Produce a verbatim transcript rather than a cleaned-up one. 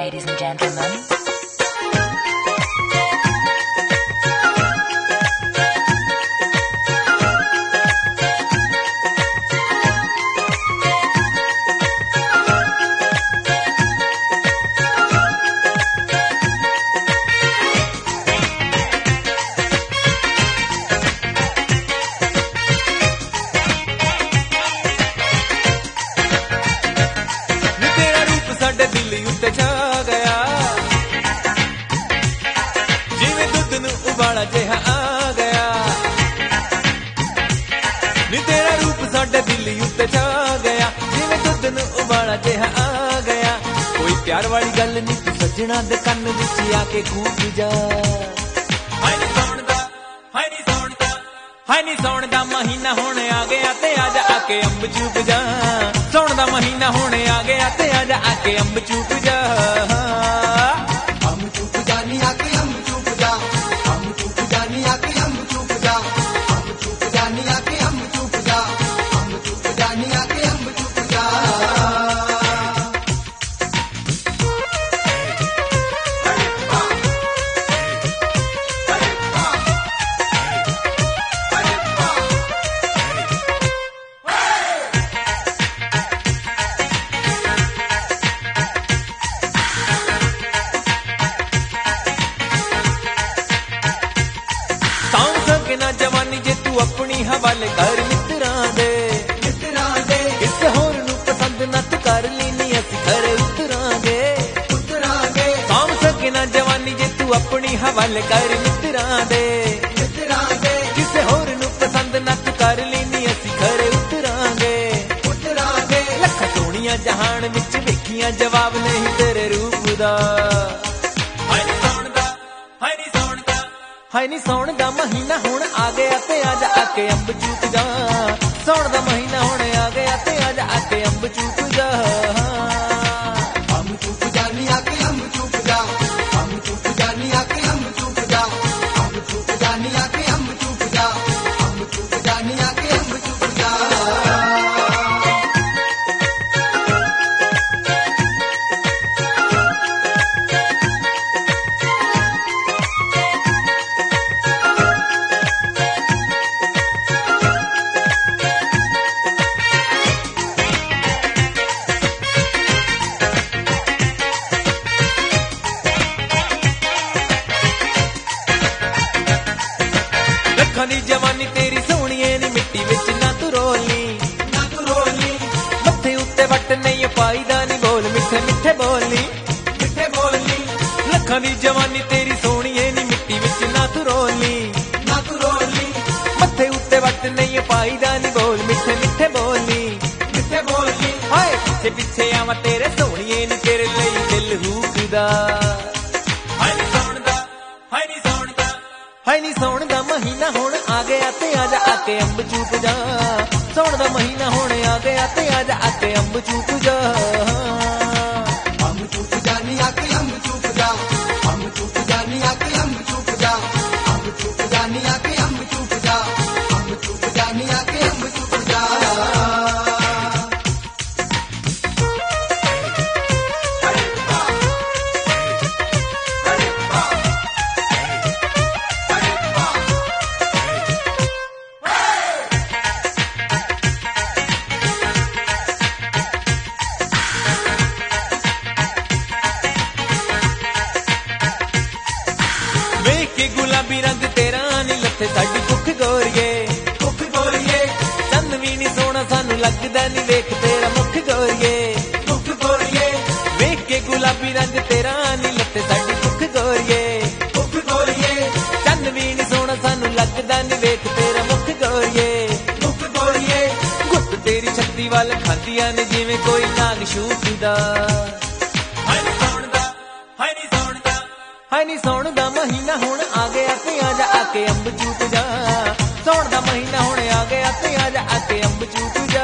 ladies and gentlemen. ਜਿਹਾ ਆ ਗਿਆ ਨੀ ਤੇਰਾ ਰੂਪ ਸਾਡੇ ਦਿਲ ਉੱਤੇ ਛਾ ਗਿਆ ਜਿਵੇਂ ਦੁੱਧ ਨੂੰ ਉਬਾਲਾ ਜਿਹਾ ਆ ਗਿਆ ਕੋਈ ਪਿਆਰ ਵਾਲੀ ਗੱਲ ਨੀ ਤੂੰ ਸੱਜਣਾ ਦੇ ਕੰਨ ਵਿੱਚ ਆ ਕੇ ਖੂਬ ਜਾ ਹਾਏ ਨੀ ਸੌਣ ਦਾ ਹਾਏ ਨੀ ਸੌਣ ਦਾ ਹਾਏ ਨੀ ਸੌਣ ਦਾ ਮਹੀਨਾ ਹੁਣ ਆ ਗਿਆ ਤੇ ਆ ਜਾ ਆ ਕੇ ਅੰਬ ਚੂਪ ਜਾ ਸੌਣ ਦਾ ਮਹੀਨਾ ਹੁਣ ਆ ਗਿਆ ਤੇ ਆ ਜਾ ਆ ਕੇ ਅੰਬ ਚੂਪ ਜਾ ਅੰਬ ਚੂਪ ਜਾ ਨੀ ਆ ਕੇ ਅੰਬ ਚੂਪ ਜਾ ਨਾ ਜਵਾਨੀ ਜੇ ਤੂੰ ਆਪਣੀ ਹਵਾਲੇ ਕਰ ਮਿੱਤਰਾਂ ਦੇ ਮਿੱਤਰਾਂ ਦੇ ਕਿਸੇ ਹੋਰ ਨੂੰ ਪਸੰਦ ਨਾ ਤੂੰ ਕਰ ਲੈਨੀ ਅਸੀਂ ਘਰੇ ਉਤਰਾਂਗੇ ਉਤਰਾਂਗੇ ਸਾਂਭ ਸਕੇ ਨਾ ਜਵਾਨੀ ਜੇ ਤੂੰ ਆਪਣੀ ਹਵਾਲੇ ਕਰ ਮਿੱਤਰਾਂ ਦੇ ਮਿੱਤਰਾਂ ਦੇ ਕਿਸੇ ਹੋਰ ਨੂੰ ਪਸੰਦ ਨਾ ਤੂੰ ਕਰ ਲੈਨੀ ਅਸੀਂ ਘਰੇ ਉਤਰਾਂਗੇ ਉਤਰਾਂਗੇ ਲੱਖ ਸੋਹਣੀਆਂ ਜਹਾਨ ਵਿੱਚ ਵੇਖੀਆਂ ਜਵਾਬ ਨਹੀਂ ਤੇਰੇ ਰੂਪ ਦਾ ਹਾਏ ਨੀ ਸੌਣ ਦਾ ਹਾਏ ਨੀ ਸੌਣ ਦਾ ਹਾਏ ਨੀ ਸੌਣ ਦਾ ਮਹੀਨਾ ਹੁਣ ਆ ਗਿਆ ਤੇ ਆ ਜਾ ਆ ਕੇ ਅੰਬ ਚੂਪ ਜਾ ਸੌਣ ਦਾ ਮਹੀਨਾ ਹੁਣ ਆ ਗਿਆ ਤੇ ਆ ਜਾ ਆ ਕੇ ਅੰਬ ਚੂਪ ਜਾ ਅੰਬ ਚੂਪ ਜਾ ਨੀ ਆ ਕੇ ਅੰਬ ਚੂਪ ਜਾ ਅੰਬ ਚੂਪ ਜਾ ਨੀ ਆ ਕੇ ਅੰਬ ਚੂਪ ਜਾ ਅੰਬ ਚੂਪ ਜਾ ਨੀ ਆ ਕੇ ਅੰਬ ਚੂਪ ਜਾ ਅੰਬ ਚੂਪ ਜਾ ਨੀ ਆ ਕੇ ਅੰਬ ਚੂਪ ਜਾ ਲੱਖਾਂ ਦੀ ਜਵਾਨੀ ਤੇਰੀ ਸੋਹਣੀਏ ਨੀ ਮਿੱਟੀ ਵਿੱਚ ਨਾ ਤੂੰ ਰੋਲੀ ਨਾ ਤੂੰ ਰੋਲੀ ਮੱਥੇ ਉੱਤੇ ਵੱਟ ਨਹੀਂ ਪਾਈਦਾ ਨੀ ਬੋਲ ਮਿੱਠੇ ਮਿੱਠੇ ਬੋਲੀ ਮਿੱਠੇ ਬੋਲੀ ਲੱਖਾਂ ਦੀ ਜਵਾਨੀ ਤੇਰੀ ਸੋਹਣੀਏ ਨੀ ਮਿੱਟੀ ਵਿੱਚ ਨਾ ਤੂੰ ਰੋਲੀ ਨਾ ਤੂੰ ਰੋਲੀ ਮੱਥੇ ਉੱਤੇ ਵੱਟ ਨਹੀਂ ਪਾਈਦਾ ਨੀ ਬੋਲ ਮਿੱਠੇ ਮਿੱਠੇ ਬੋਲੀ ਮਿੱਠੇ ਬੋਲੀ ਹਾਏ ਪਿੱਛੇ ਪਿੱਛੇ ਆਵਾਂ ਤੇਰੇ ਸੋਹਣੀਏ ਨੀ ਤੇਰੇ ਲਈ ਦਿਲ ਹੂਕਦਾ ਹਾਏ ਨੀ ਸੌਣ ਦਾ ਹਾਏ ਨੀ ਸੌਣ ਦਾ ਹਾਏ ਨੀ ਸੌਣ ਦਾ ਮਹੀਨਾ ਹੁਣ ਆ ਗਿਆ ਤੇ ਆ ਜਾ ਆ ਕੇ ਅੰਬ ਚੂਪ ਜਾ ਸੌਣ ਦਾ ਮਹੀਨਾ ਹੁਣ ਆ ਗਿਆ ਤੇ ਆ ਜਾ ਆ ਕੇ ਅੰਬ ਚੂਪ ਜਾ ਅੰਬ ਚੂਪ ਜਾ ਨੀ ਆ ਕੇ ਅੰਬ ਚੂਪ ਜਾ ਅੰਬ ਚੂਪ ਜਾ ਨੀ ਆ ਕੇ ਅੰਬ ਚੂਪ ਜਾ ਅੰਬ ਚੂਪ ਜਾ ਨੀ ਆ ਕੇ ਅੰਬ ਚੂਪ ਜਾ ਅੰਬ ਚੂਪ ਜਾ ਨੀ ਆ ਕੇ ਅੰਬ ਚੂਪ ਜਾ ਵੇਖ ਕੇ ਗੁਲਾਬੀ ਰੰਗ ਤੇਰਾ ਨੀ ਲੱਥੇ ਸਾਡੀ ਭੁੱਖ ਗੋਰੀਏ ਭੁੱਖ ਗੋਰੀਏ ਚੰਨ ਵੀ ਨੀ ਸੋਹਣਾ ਸਾਨੂੰ ਲੱਗਦਾ ਨੀ ਵੇਖ ਤੇਰਾ ਮੁੱਖ ਗੋਰੀਏ ਭੁੱਖ ਗੋਰੀਏ ਵੇਖ ਕੇ ਗੁਲਾਬੀ ਰੰਗ ਤੇਰਾ ਨੀ ਲੱਥੇ ਸਾਡੀ ਭੁੱਖ ਗੋਰੀਏ ਭੁੱਖ ਗੋਰੀਏ ਚੰਨ ਵੀ ਨੀ ਸੋਹਣਾ ਸਾਨੂੰ ਲੱਗਦਾ ਨੀ ਵੇਖ ਤੇਰਾ ਮੁੱਖ ਗੋਰੀਏ ਭੁੱਖ ਗੋਰੀਏ ਗੁੱਤ ਤੇਰੀ ਛੱਤੀ ਵੱਲ ਖਾਂਦੀਆਂ ਨੇ ਜਿਵੇਂ ਕੋਈ ਨਾਗ ਸ਼ੂਕਦਾ ਹਾਏ ਨੀ ਸੌਣ ਦਾ ਹਾਏ ਨੀ ਸੌਣ ਦਾ ਹਾਏ ਨੀ ਸੌਣ ਦਾ ਮਹੀਨਾ ਹੁਣ ਆ ਗਿਆ ਤੇ ਆ ਜਾ ਆ ਕੇ ਅੰਬ ਚੂਪ ਜਾ ਸੌਣ ਦਾ ਮਹੀਨਾ ਹੁਣ ਆ ਗਿਆ ਤੇ ਆ ਜਾ ਆ ਕੇ ਅੰਬ ਚੂਪ ਜਾ